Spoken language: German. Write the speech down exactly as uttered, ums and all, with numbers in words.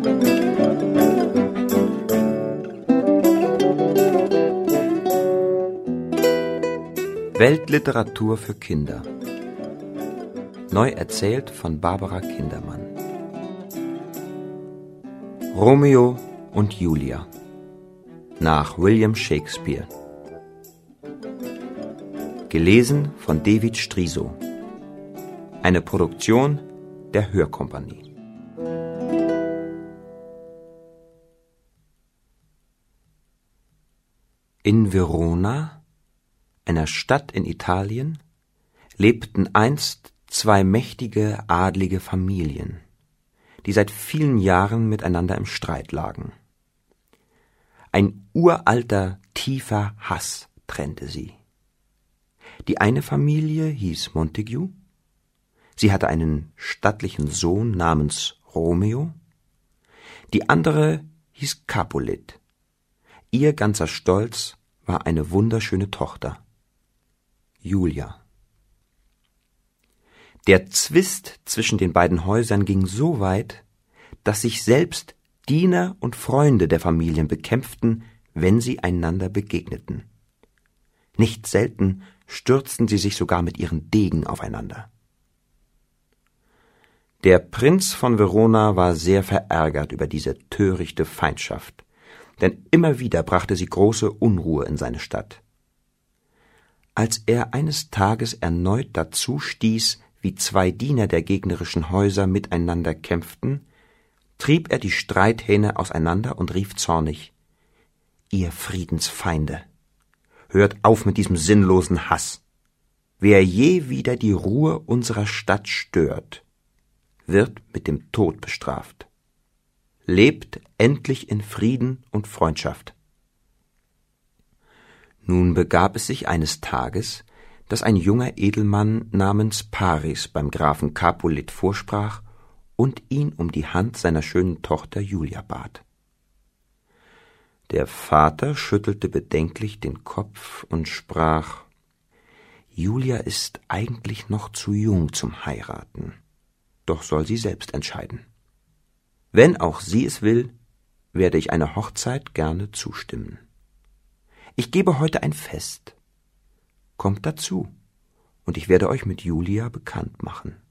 Weltliteratur für Kinder. Neu erzählt von Barbara Kindermann. Romeo und Julia nach William Shakespeare. Gelesen von David Striso. Eine Produktion der Hörkompanie. In Verona, einer Stadt in Italien, lebten einst zwei mächtige adlige Familien, die seit vielen Jahren miteinander im Streit lagen. Ein uralter, tiefer Hass trennte sie. Die eine Familie hieß Montague, sie hatte einen stattlichen Sohn namens Romeo, die andere hieß Capulet, ihr ganzer Stolz war eine wunderschöne Tochter, Julia. Der Zwist zwischen den beiden Häusern ging so weit, dass sich selbst Diener und Freunde der Familien bekämpften, wenn sie einander begegneten. Nicht selten stürzten sie sich sogar mit ihren Degen aufeinander. Der Prinz von Verona war sehr verärgert über diese törichte Feindschaft, denn immer wieder brachte sie große Unruhe in seine Stadt. Als er eines Tages erneut dazu stieß, wie zwei Diener der gegnerischen Häuser miteinander kämpften, trieb er die Streithähne auseinander und rief zornig: »Ihr Friedensfeinde, hört auf mit diesem sinnlosen Hass. Wer je wieder die Ruhe unserer Stadt stört, wird mit dem Tod bestraft. Lebt endlich in Frieden und Freundschaft.« Nun begab es sich eines Tages, dass ein junger Edelmann namens Paris beim Grafen Capulet vorsprach und ihn um die Hand seiner schönen Tochter Julia bat. Der Vater schüttelte bedenklich den Kopf und sprach: »Julia ist eigentlich noch zu jung zum Heiraten, doch soll sie selbst entscheiden. Wenn auch sie es will, werde ich einer Hochzeit gerne zustimmen. Ich gebe heute ein Fest. Kommt dazu, und ich werde euch mit Julia bekannt machen.«